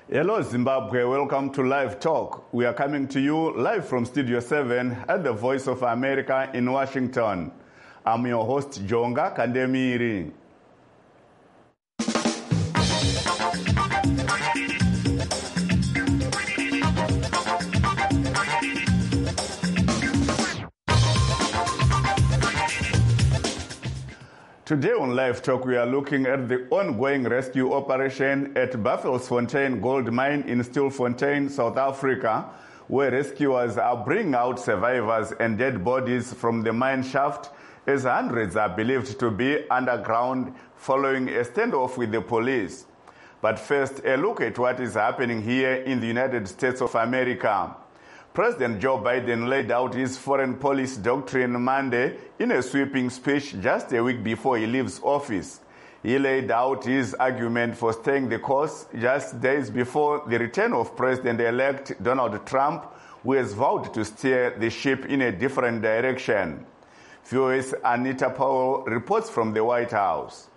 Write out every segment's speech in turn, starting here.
Hello Zimbabwe, welcome to Live Talk. We are coming to you live from Studio 7 at the Voice of America in Washington. I'm your host, Jonga Kandemiri. Today on Live Talk, we are looking at the ongoing rescue operation at Buffelsfontein Gold Mine in Stilfontein, South Africa, where rescuers are bringing out survivors and dead bodies from the mine shaft, as hundreds are believed to be underground following a standoff with the police. But first, a look at what is happening here in the United States of America. President Joe Biden laid out his foreign policy doctrine Monday in a sweeping speech just a week before he leaves office. He laid out his argument for staying the course just days before the return of President-elect Donald Trump, who has vowed to steer the ship in a different direction. VOA's Anita Powell reports from the White House.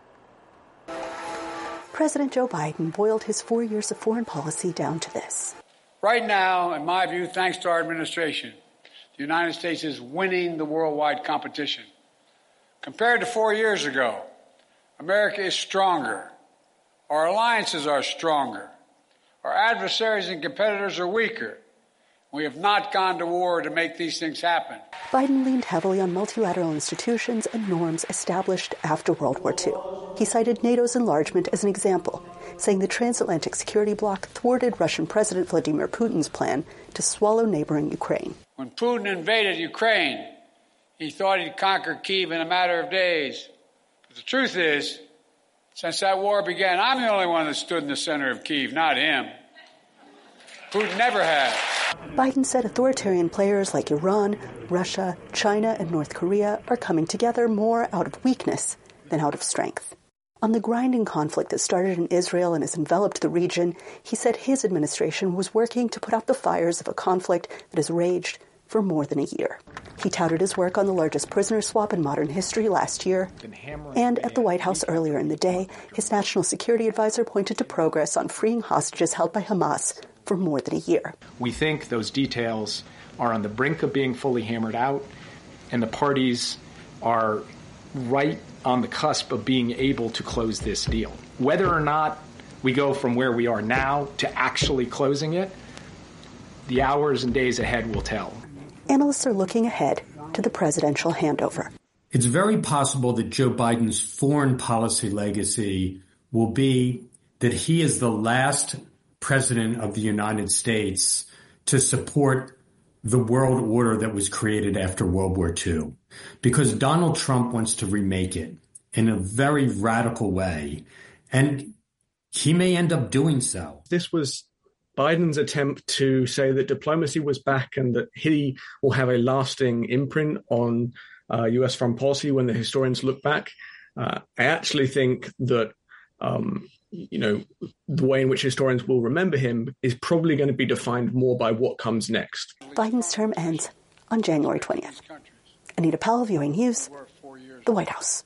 President Joe Biden boiled his 4 years of foreign policy down to this. Right now, in my view, thanks to our administration, the United States is winning the worldwide competition. Compared to 4 years ago, America is stronger. Our alliances are stronger. Our adversaries and competitors are weaker. We have not gone to war to make these things happen. Biden leaned heavily on multilateral institutions and norms established after World War II. He cited NATO's enlargement as an example, saying the transatlantic security bloc thwarted Russian President Vladimir Putin's plan to swallow neighboring Ukraine. When Putin invaded Ukraine, he thought he'd conquer Kyiv in a matter of days. But the truth is, since that war began, I'm the only one that stood in the center of Kyiv, not him. Putin never has. Biden said authoritarian players like Iran, Russia, China, and North Korea are coming together more out of weakness than out of strength. On the grinding conflict that started in Israel and has enveloped the region, he said his administration was working to put out the fires of a conflict that has raged for more than a year. He touted his work on the largest prisoner swap in modern history last year. And at the White House earlier in the day, his national security advisor pointed to progress on freeing hostages held by Hamas for more than a year. We think those details are on the brink of being fully hammered out, and the parties are right on the cusp of being able to close this deal. Whether or not we go from where we are now to actually closing it, the hours and days ahead will tell. Analysts are looking ahead to the presidential handover. It's very possible that Joe Biden's foreign policy legacy will be that he is the last president of the United States to support the world order that was created after World War II, because Donald Trump wants to remake it in a very radical way, and he may end up doing so. This was Biden's attempt to say that diplomacy was back and that he will have a lasting imprint on U.S. foreign policy when the historians look back. I actually think that the way in which historians will remember him is probably going to be defined more by what comes next. Biden's term ends on January 20th. Anita Powell, VOA News, the White House.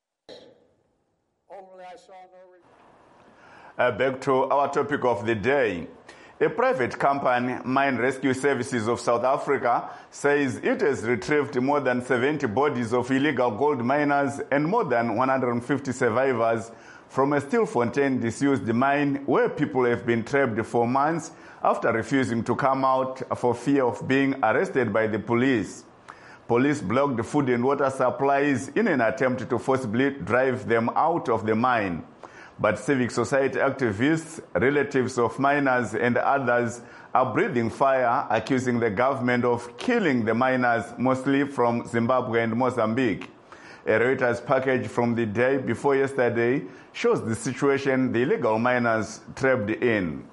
Back to our topic of the day. A private company, Mine Rescue Services of South Africa, says it has retrieved more than 70 bodies of illegal gold miners and more than 150 survivors from a Stilfontein disused mine where people have been trapped for months after refusing to come out for fear of being arrested by the police. Police blocked food and water supplies in an attempt to forcibly drive them out of the mine. But civic society activists, relatives of miners and others are breathing fire, accusing the government of killing the miners, mostly from Zimbabwe and Mozambique. A Reuters package from the day before yesterday shows the situation the illegal miners trapped in.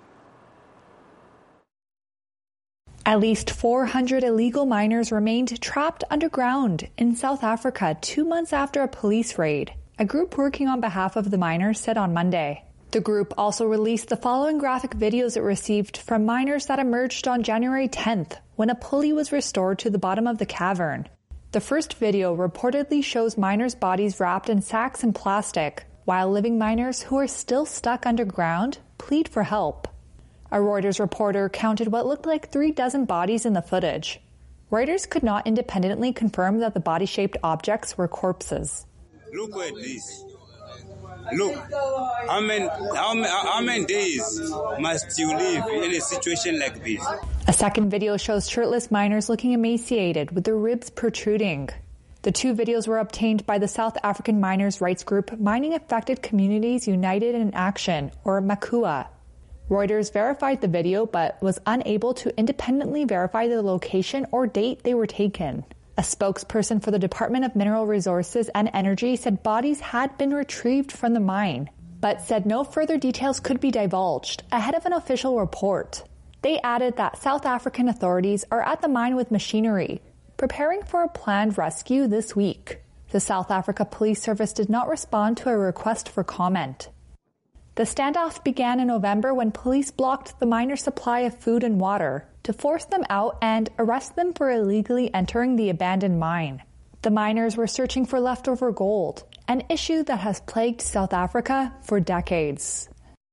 At least 400 illegal miners remained trapped underground in South Africa 2 months after a police raid, a group working on behalf of the miners said on Monday. The group also released the following graphic videos it received from miners that emerged on January 10th when a pulley was restored to the bottom of the cavern. The first video reportedly shows miners' bodies wrapped in sacks and plastic, while living miners who are still stuck underground plead for help. A Reuters reporter counted what looked like 36 bodies in the footage. Reuters could not independently confirm that the body-shaped objects were corpses. Look at this. Look, how many days must you live in a situation like this? A second video shows shirtless miners looking emaciated with their ribs protruding. The two videos were obtained by the South African miners' rights group Mining Affected Communities United in Action, or MACUA. Reuters verified the video but was unable to independently verify the location or date they were taken. A spokesperson for the Department of Mineral Resources and Energy said bodies had been retrieved from the mine, but said no further details could be divulged ahead of an official report. They added that South African authorities are at the mine with machinery, preparing for a planned rescue this week. The South Africa Police Service did not respond to a request for comment. The standoff began in November when police blocked the miners' supply of food and water to force them out and arrest them for illegally entering the abandoned mine. The miners were searching for leftover gold, an issue that has plagued South Africa for decades.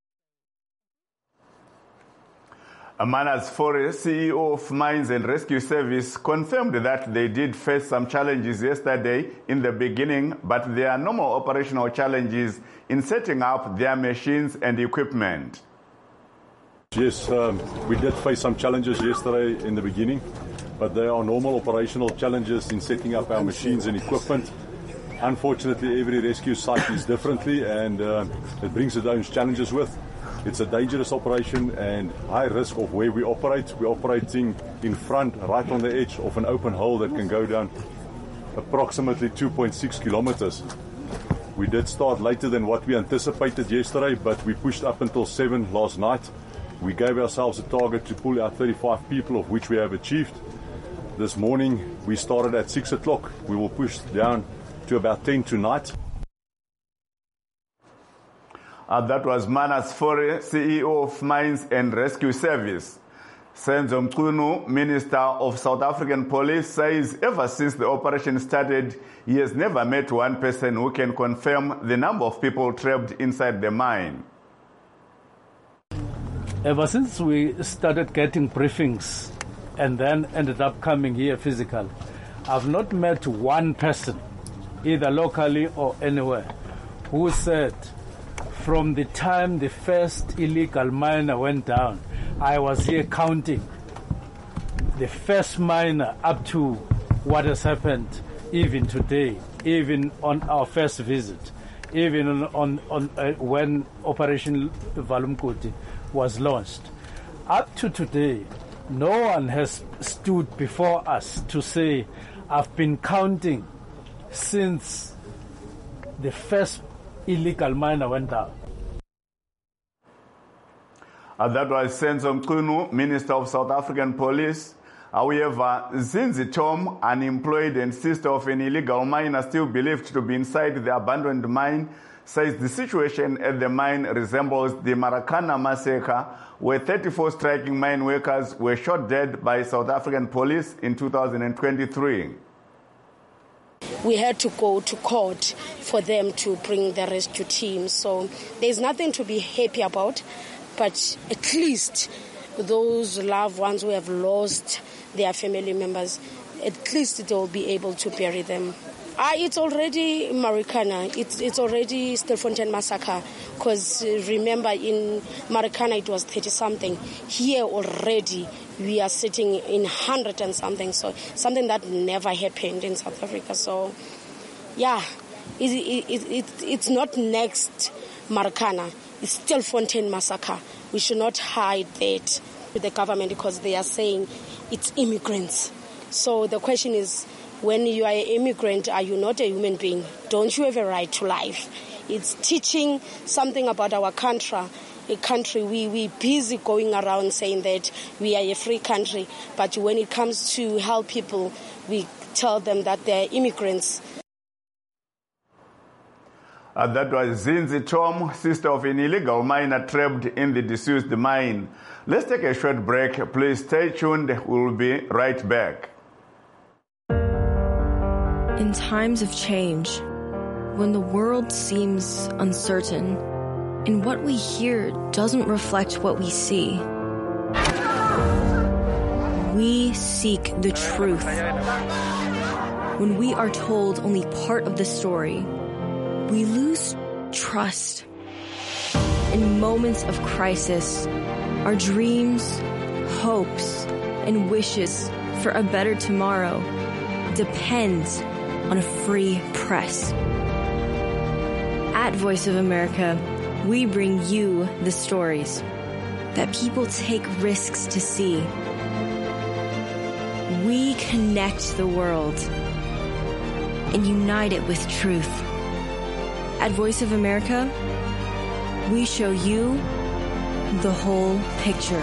Manus Fore, CEO of Mines and Rescue Service, confirmed that they did face some challenges yesterday in the beginning, but there are no more operational challenges in setting up their machines and equipment. Yes, we did face some challenges yesterday in the beginning, but there are normal operational challenges in setting up our machines and equipment. Unfortunately, every rescue site is differently, and it brings its own challenges with. It's a dangerous operation and high risk of where we operate. We're operating in front, right on the edge of an open hole that can go down approximately 2.6 kilometers. We did start later than what we anticipated yesterday, but we pushed up until 7 last night. We gave ourselves a target to pull out 35 people, of which we have achieved. This morning, we started at 6 o'clock. We will push down to about 10 tonight. That was Manus Fore, CEO of Mines and Rescue Service. Senzo Mchunu, Minister of South African Police, says ever since the operation started, he has never met one person who can confirm the number of people trapped inside the mine. Ever since we started getting briefings and then ended up coming here physically, I've not met one person, either locally or anywhere, who said from the time the first illegal miner went down, I was here counting the first miner up to what has happened even today, even on our first visit, even on when Operation Valumkoti was launched. Up to today, no one has stood before us to say, I've been counting since the first illegal miner went down. That was Senzo Mchunu, Minister of South African Police. However, Zinzi Tom, unemployed and sister of an illegal miner still believed to be inside the abandoned mine, says the situation at the mine resembles the Maracana massacre, where 34 striking mine workers were shot dead by South African police in 2023. We had to go to court for them to bring the rescue team. So there's nothing to be happy about, but at least those loved ones who have lost their family members, at least they will be able to bury them. It's already Maracana. It's already Stilfontein massacre. Because remember, in Maracana it was 30-something. Here already we are sitting in 100 and something. So something that never happened in South Africa. So, yeah, it's not next Maracana. It's Stilfontein massacre. We should not hide that with the government because they are saying it's immigrants. So the question is, when you are an immigrant, are you not a human being? Don't you have a right to life? It's teaching something about our country. A country, we busy going around saying that we are a free country, but when it comes to help people, we tell them that they're immigrants. That was Zinzi Tom, sister of an illegal miner trapped in the disused mine. Let's take a short break. Please stay tuned. We'll be right back. In times of change, when the world seems uncertain and what we hear doesn't reflect what we see, we seek the truth. When we are told only part of the story, we lose trust. In moments of crisis, our dreams, hopes, and wishes for a better tomorrow depends on a free press. At Voice of America, we bring you the stories that people take risks to see. We connect the world and unite it with truth. At Voice of America, we show you the whole picture.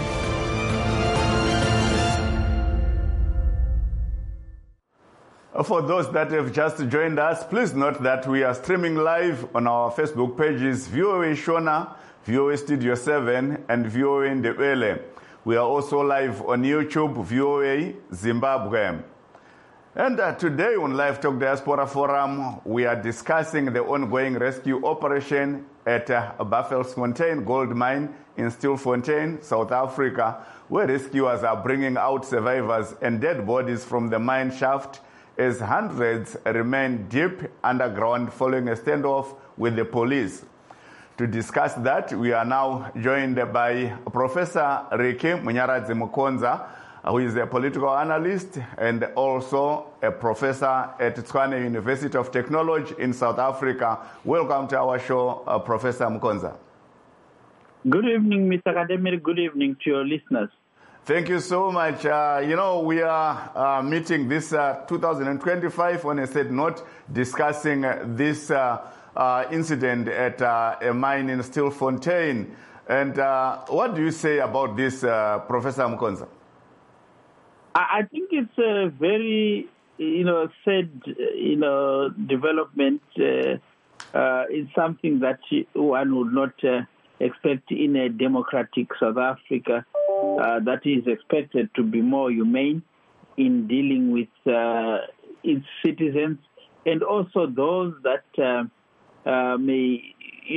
For those that have just joined us, please note that we are streaming live on our Facebook pages, VOA Shona, VOA Studio 7, and VOA Ndebele. We are also live on YouTube, VOA Zimbabwe. And today on Live Talk Diaspora Forum, we are discussing the ongoing rescue operation at Bafelsfontein Gold Mine in Stilfontein, South Africa, where rescuers are bringing out survivors and dead bodies from the mine shaft as hundreds remain deep underground following a standoff with the police. To discuss that, we are now joined by Professor Riki Munyaradzi Mukonza, who is a political analyst and also a professor at Tshwane University of Technology in South Africa. Welcome to our show, Professor Mukonza. Good evening, Mr. Kademir. Good evening to your listeners. Thank you so much. We are meeting this 2025 on a said note, discussing this incident at a mine in Stilfontein. And what do you say about this, Professor Mukonza? I think it's a very, sad, development. It's something that one would not expect in a democratic South Africa. That is expected to be more humane in dealing with its citizens and also those that may,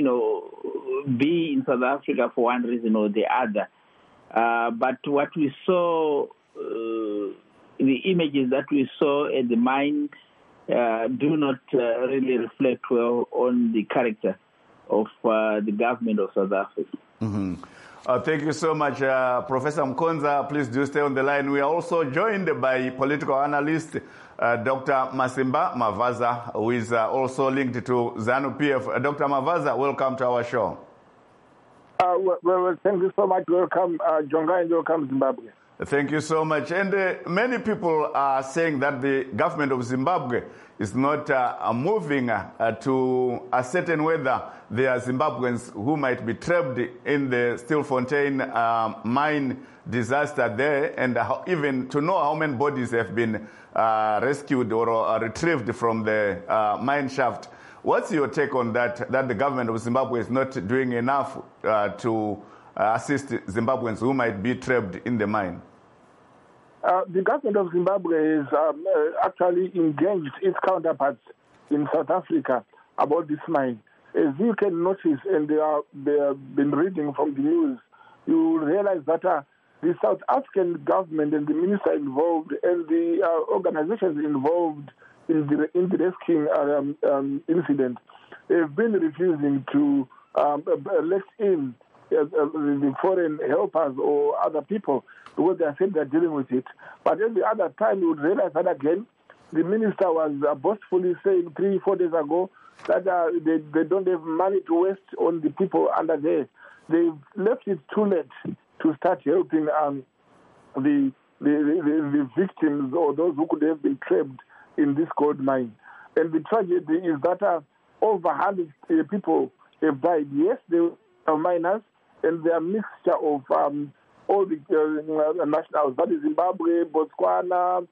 be in South Africa for one reason or the other. But what we saw, the images that we saw at the mine do not really reflect well on the character of the government of South Africa. Mm-hmm. Thank you so much, Professor Mukonza. Please do stay on the line. We are also joined by political analyst Dr. Masimba Mavaza, who is also linked to ZANU-PF. Dr. Mavaza, welcome to our show. Well, thank you so much. Welcome, Jonga, and welcome, Zimbabwe. Thank you so much. And many people are saying that the government of Zimbabwe is not moving to ascertain whether there are Zimbabweans who might be trapped in the Stilfontein mine disaster there, and even to know how many bodies have been rescued or retrieved from the mine shaft. What's your take on that, that the government of Zimbabwe is not doing enough to assist Zimbabweans who might be trapped in the mine? The government of Zimbabwe is actually engaged its counterparts in South Africa about this mine. As you can notice, and they have been reading from the news, you realize that the South African government and the minister involved and the organizations involved in the rescuing incident have been refusing to let in the foreign helpers or other people because they said they're dealing with it. But at the other time, you would realize that again, the minister was boastfully saying 3-4 days ago that they don't have money to waste on the people under there. They've left it too late to start helping the victims or those who could have been trapped in this gold mine. And the tragedy is that over 100 people have died. Yes, they are miners, and they are a mixture of all the nationals, that is Zimbabwe, Botswana,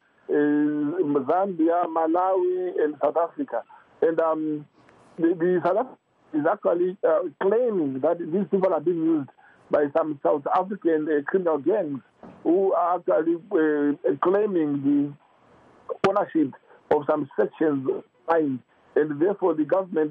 Zambia, Malawi, and South Africa. And the South Africa is actually claiming that these people are being used by some South African criminal gangs who are actually claiming the ownership of some sections of mine, and therefore the government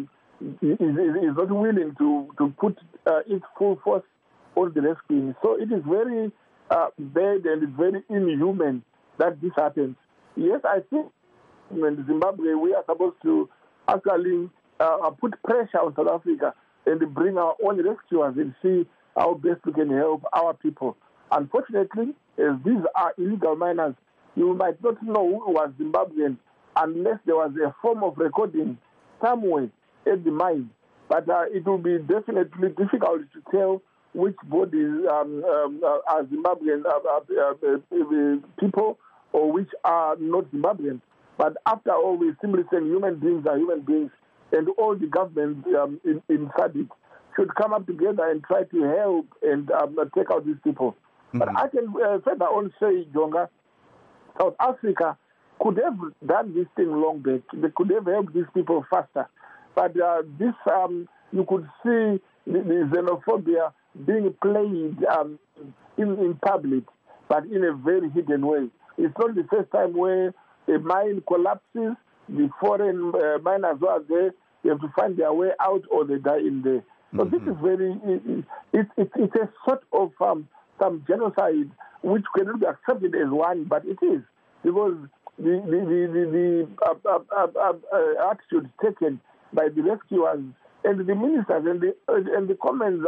is not willing to put its full force on the rescuing. So it is very bad and very inhuman that this happens. Yes, I think in Zimbabwe we are supposed to actually put pressure on South Africa and bring our own rescuers and see how best we can help our people. Unfortunately, as these are illegal miners, you might not know who was Zimbabwean unless there was a form of recording somewhere at the mine. But it will be definitely difficult to tell which bodies are Zimbabwean people or which are not Zimbabwean. But after all, we simply say human beings are human beings, and all the governments in SADC should come up together and try to help and take out these people. Mm-hmm. But I can further on say, Jonga, South Africa could have done this thing long back. They could have helped these people faster. But this, you could see the xenophobia being played in public, but in a very hidden way. It's not the first time where a mine collapses, the foreign miners who are there, they have to find their way out or they die in there. So this is very, it's a sort of some genocide which cannot be accepted as one, but it is, because the attitude taken by the rescuers and the ministers and the comments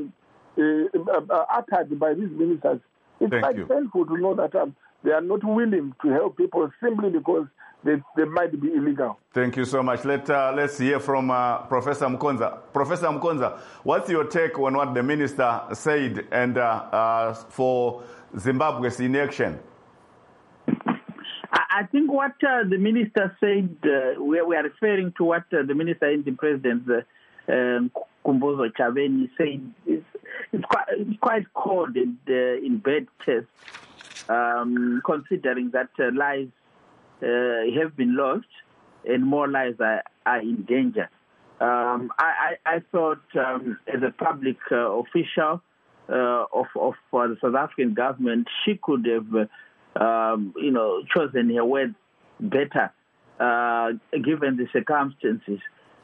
uttered by these ministers, it's quite painful to know that they are not willing to help people simply because they might be illegal. Thank you so much. Let's hear from Professor Mukonza. Professor Mukonza, what's your take on what the minister said and for Zimbabwe's inaction? I think what the minister said, we are referring to what the minister and the president, Kumbozo Chaveni, said. It's quite cold and in bad taste, considering that lives have been lost and more lives are in danger. I thought as a public official of the South African government, she could have chosen her words better, given the circumstances.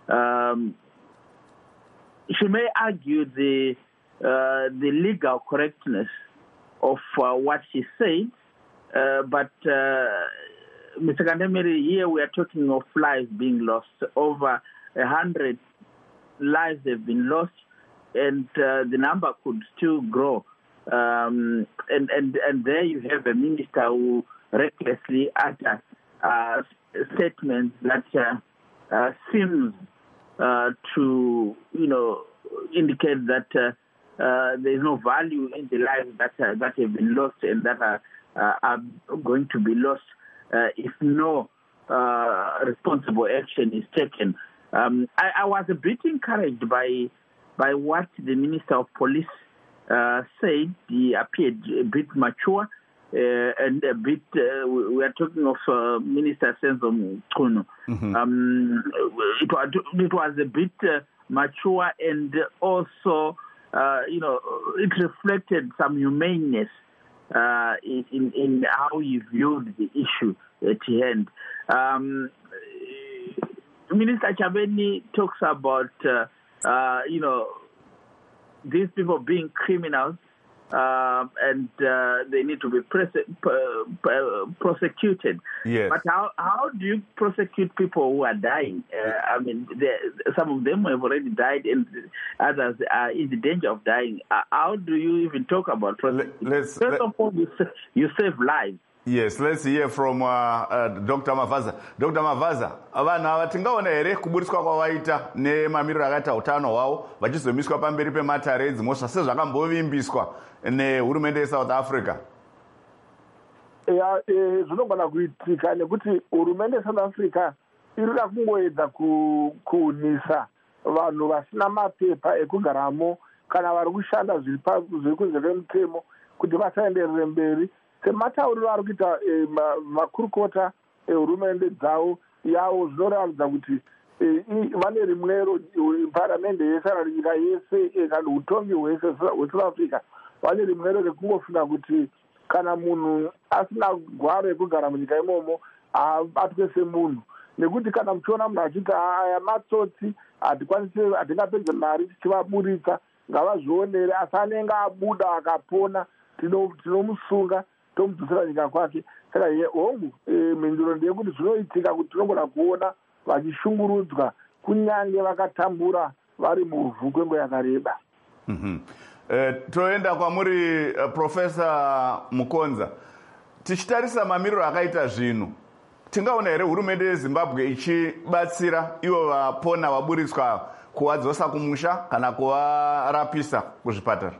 She may argue the legal correctness of what she said, but Mr. Kandemiri, here we are talking of lives being lost. Over 100 lives have been lost, and the number could still grow. And there you have a minister who recklessly utters statements that seems to indicate that there is no value in the lives that have been lost and that are going to be lost if no responsible action is taken. I was a bit encouraged by what the Minister of Police said. He appeared a bit mature and a bit, we are talking of Minister Senzo Mchunu. It was a bit mature, and also, it reflected some humaneness in how he viewed the issue at hand. Minister Chaveni talks about, these people being criminals, and they need to be prosecuted. Yes. But how do you prosecute people who are dying? Some of them have already died, and others are in the danger of dying. How do you even talk about prosecution? First of all, you save lives. Yes, let's hear from Dr. Mavaza. Dr. Mavaza, avana vatingaona here kuburiswa kwavaita nemamiriro akaita utano hwavo vachizomiswa pamberi pematare edzimhosva sezvakambovimbiswa nehurumende yeSouth Africa. Zvinogona kuitika nekuti hurumende yeSouth Africa irikuda kungoedza kunisa vanhu vasina mapepa ekugaramo kana vari kushanda zviri kunze kwemutemo kuti vasaenderere mberi. Sematauriro ari kuita makurukota ehurumende yavo zvinoratidza kuti vane rimwero paramende yese kana nyika yese kana utongi hweSouth Africa vane rimwero rekungofunga kuti kana munhu asina gwaro ekugara munyika imomo abatwe semunhu, nekuti kana muchiona munhu achiti aya matsotsi hatingapedze mari tichivaburitsa ngavazvionere, asi anenge abuda akapona tinomusunga tomudzosera nyika kwake. Saka hongu mhinduro ndeyekuti zvinoitika kuti tinogona kuona vachishungurudzwa kunyange vakatambura vari muvhu kwenguva yakareba. Toenda kwamuri Profesa Mukonza, tichitarisa mamiriro akaita zvinhu, tingaona here hurumende yeZimbabwe ichibatsira ivo vapona vaburitswa kuvadzosa kumusha kana kuvarapisa kuzvipatara?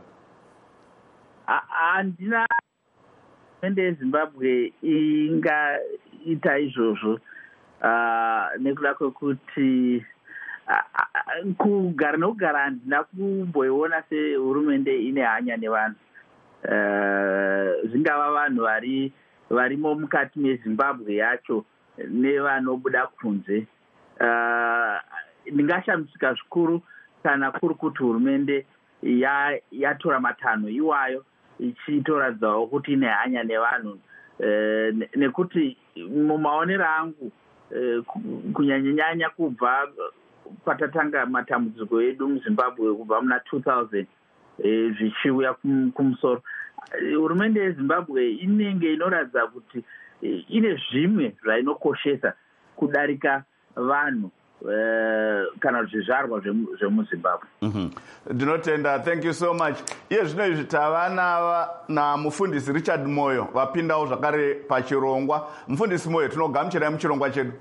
Handina hurumende yeZimbabwe ingaita izvozvo nekuda kwekuti kugara nokugara handina kumboiona sehurumende ine hanya nevanhu, zvingava vanhu varimo mukati meZimbabwe yacho nevanobuda kunze. Ndingashamisika zvikuru kana kuri kuti hurumende yatora matanho iwayo ichitoradzawo kuti ine hanya nevanhu, nekuti mumaonero angu kunyanyanyanya kubva patatanga matambudziko edu muZimbabwe kubva muna 2000 zvichiuya kumusoro, hurumende yeZimbabwe inenge inoratidza kuti ine zvimwe zvainokoshesa kudarika vanhu kana zvizvarwa zvemuZimbabwe. Ndinotenda, thank you so much. Iye zvino izvi tava namufundisi Richard Moyo vapindawo zvakare pachirongwa. Mufundisi Moyo, tinogamuchirai muchirongwa chedu.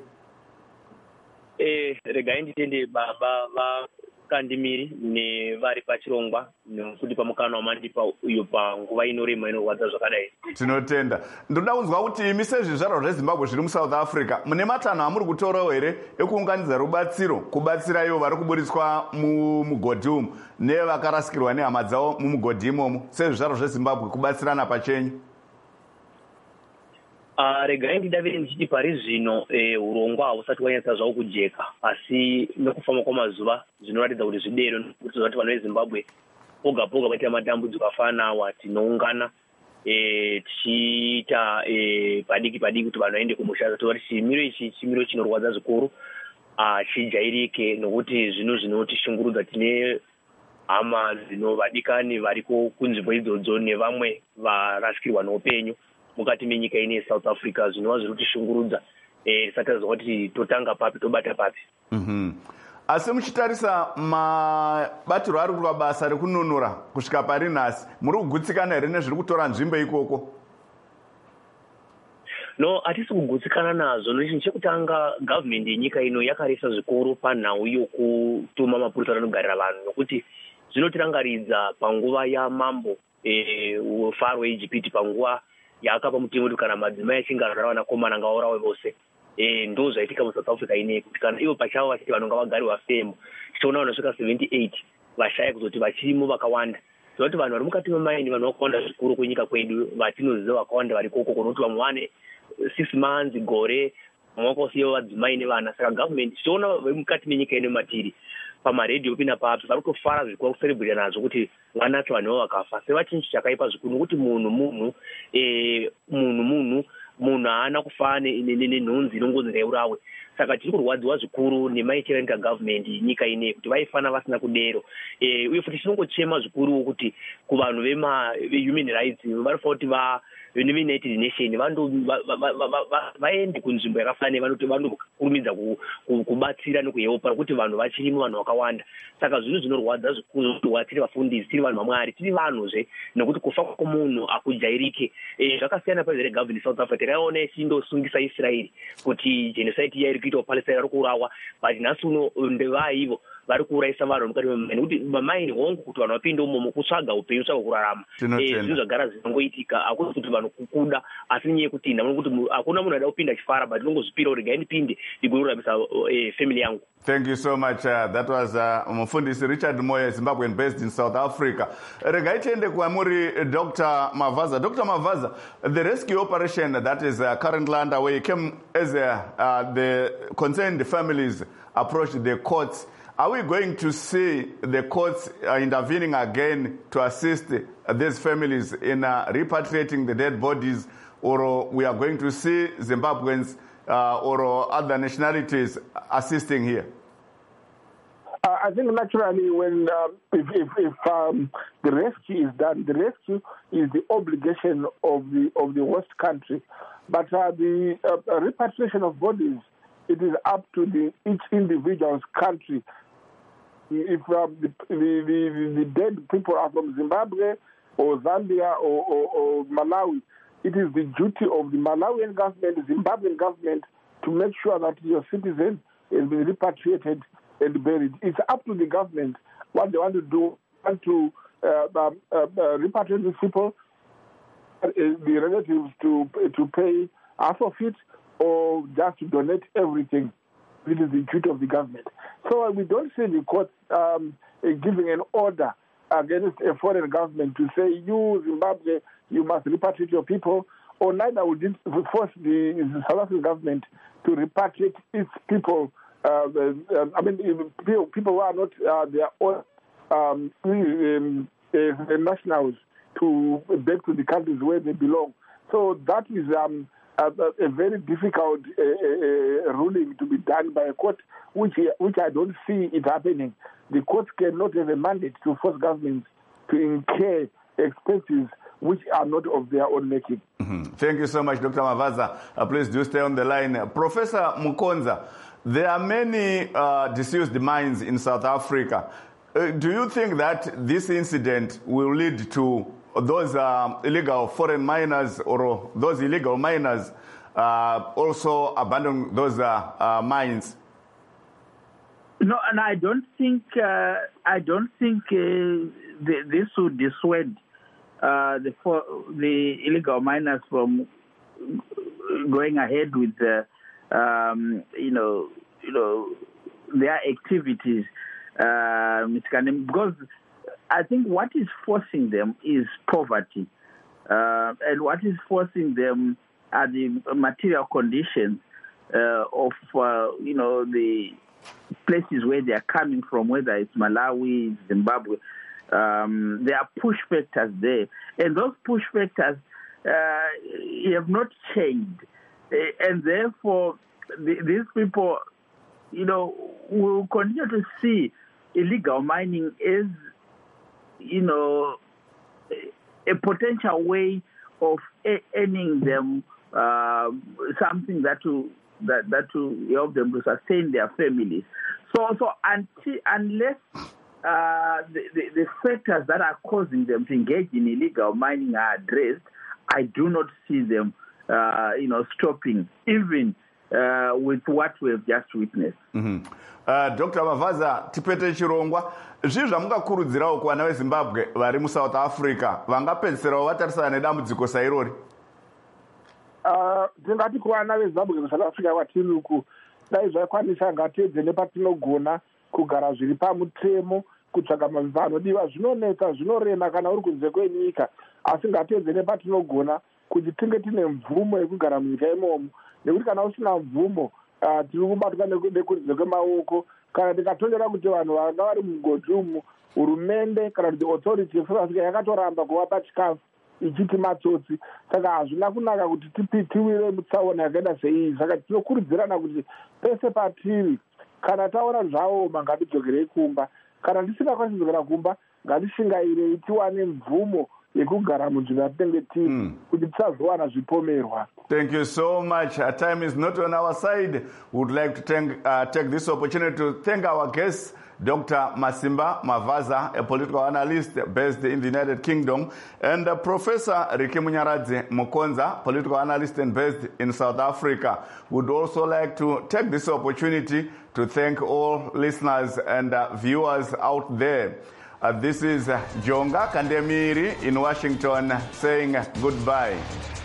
Regai nditende baba vakandimiri nevari pachirongwa nekuti pamukana wamandipa uyo panguva inorema inorwadza zvakadai. Tinotenda. Ndoda kunzwa kuti imi sezvizvarwa zveZimbabwe zviri muSouth Africa mune matanho amuri kutorawo here ekuunganidza rubatsiro kubatsira ivo vari kuburitswa mumugodhi umu nevakarasikirwa nehama dzavo mumugodhi imomo, sezvizvarwa zveZimbabwe kubatsirana pachenyu? Regai ndidavire ndichiti pari zvino urongwa hausati wanyatsa zvawo kujeka, asi nekufamba kwamazuva zvinoratidza kuti zvidero, nekuti zvati vanhu veZimbabwe poga poga vaita matambudziko afana awa tinoungana tichiita padiki padiki kuti vanhu vaende kumusha, tovati chimiro ichi chimiro chinorwadza zvikuru chijairike, nokuti zvino zvinotishungurudza. Tine hama dzinovadikani variko kunzvimbo idzodzo nevamwe varasikirwa neupenyu mukati menyika ine yeSouth Africa, zvinova zviri kutishungurudza. Saka tazwa kuti totanga papi tobata papi. Asi muchitarisa mabatiro ari kuitwa basa rekununura kusvika pari nhasi, muri kugutsikana here nezviri kutora nzvimbo ikoko? No, hatisi kugutsikana nazvo. Nechinhu chekutanga, gavhmendi yenyika ino yakarisa zvikuru panhau yokutuma mapurisa anogarira vanhu, nokuti zvinotirangaridza panguva yamambo Faro weIjipiti, panguva yaakapa mutemo kuti kana madzimai achinge arwara vanakomana ngavaurawe vose. Ndo zvaitika muSouth Africa ine, kuti kana ivo pachavo vachiti vanhu ngavagari vafemo. Tichiona vanosvika 78 vashaya kuzoti vachirimo vakawanda. Tinoti vanhu vari mukati memaini, vanhu vakawanda zvikuru kunyika kwedu, vatinoziva vakawanda vari koko, kunokuti vamwe vane 6 months, gore, vamwe vakausiyawo vadzimai nevana. Saka gavhmendi tichiona vari mukati menyika ino matiri pamaredhiyo pina papi vari kutofara zvikuru kuserebhurira nazvo kuti vanacho vanhu vavo vakafa. Seva chinhu chakaipa zvikuru, nokuti munhu haana kufa nenhunzi inongonzi reurawe. Saka tiri kurwadziwa zvikuru nemaitiro anoita gavhmendi nyika ine kuti vaifana vasina kudero. Uye futi tinongochema zvikuru kuti kuvanhu vehuman rights vanofanira kuti neveUnited Nation vaende kunzvimbo yakafanira, vanokurumidza kubatsira nekuheopa, nokuti vanhu vachirimo, vanhu vakawanda. Saka zvinhu zvinorwadza zvikuru kuti tiri vafundisi, tiri vanhu vaMwari, tiri vanhuzve, nekuti kufa kwomunhu hakujairike. Zvakasiyana pazere regavhmendi South Africa takaona ichindosungisa Israeri kuti genocide iya iri kuitwa Palestine vari kuurawa, but nhasi uno ndevaivo vari kuurayisa vanhu mukati memaini, nekuti mamaini hongu kuti vanhu vapinde umomo kutsvaga upenyu, kutsvaga kurarama. Zvinhu zvagara zvinongoitika, hakusi kuti vanhu kukuda, asi nyaya yekuti kuti hakuna munhu aida kupinda chifara, but inongozvipira kuti ngaindipinde ndigoruramisa family yangu. Thank you so much. That was Mufundisi Richard Moyo, Zimbabwean based in South Africa. Regai tiende kwamuri Dr. Mavaza. Dr. Mavaza, the rescue operation that is currently underway came as the concerned families approached the courts. Are we going to see the courts intervening again to assist these families in repatriating the dead bodies, or we are going to see Zimbabweans or other nationalities assisting here? I think naturally when if the rescue is done, the rescue is the obligation of the host country. But the repatriation of bodies, it is up to each individual's country. If the dead people are from Zimbabwe or Zambia or Malawi, it is the duty of the Malawian government, the Zimbabwean government, to make sure that your citizen has been repatriated and buried. It's up to the government what they want to do. Want to repatriate these people, the relatives to pay half of it, or just to donate everything. It is the duty of the government. So we don't see the court giving an order against a foreign government to say, you, Zimbabwe, you must repatriate your people, or neither would it force the South African government to repatriate its people. People who are not their own nationals to back to the countries where they belong. So that is a very difficult ruling to be done by a court, which I don't see it happening. The courts cannot have a mandate to force governments to incur expenses which are not of their own making. Mm-hmm. Thank you so much, Dr. Mavaza. Please do stay on the line. Professor Mukonza, there are many disused mines in South Africa. Do you think that this incident will lead to those illegal foreign miners or those illegal miners also abandon those mines? No, and I don't think this would dissuade the illegal miners from going ahead with their activities, Mr. Kandemi, because I think what is forcing them is poverty, and what is forcing them are the material conditions of the places where they are coming from, whether it's Malawi, Zimbabwe. There are push factors there, and those push factors have not changed, and therefore these people, will continue to see illegal mining as, a potential way of earning them something that will help them to sustain their families. So unless the factors that are causing them to engage in illegal mining are addressed, I do not see them, stopping, even with what we have just witnessed. Mm-hmm. Dr. Mavaza, tipete chirongwa, zvii zvamungakurudzirawo kuvana veZimbabwe vari muSouth Africa vangapedzisirawo vatarisana nedambudziko sairori? Tingati kuvana veZimbabwe muSouth Africa vatiri uku, dai zvaikwanisa ngatiedze nepatinogona kugara zviri pamutemo, kutsvaga mabasa anodiwa. Zvinonetsa, zvinorema kana uri kunze kwenyika, asi ngatiedze nepatinogona kuti tinge tine mvumo yekugara munyika imomo, nekuti kana usina mvumo tiri kubatwa nekuridza kwemaoko. Kana tikatondera kuti vanhu vanga vari mugodhi umu, hurumende kana kuti authority yeSouth Africa yakatoramba kuvapa chikafu ichiti matsotsi, saka hazvina kunaka kuti tiwire mutsaona yakaenda seiyi. Saka tinokurudzirana kuti pese patiri, kana taona zvaoma ngatidzokerei kumba, kana tisingakwanisi kudzokera kumba ngatishingairei tiwane mvumo yekugara munzvimbo yatinenge tiri kuti tisazowana zvipomerwa. Thank you so much. Time is not on our side. We would like to take this opportunity to thank our guests, Dr. Masimba Mavaza, a political analyst based in the United Kingdom, and Professor Riki Munyaradzi Mukonza, political analyst and based in South Africa. We would also like to take this opportunity to thank all listeners and viewers out there. This is Jonga Kandemiri in Washington saying goodbye.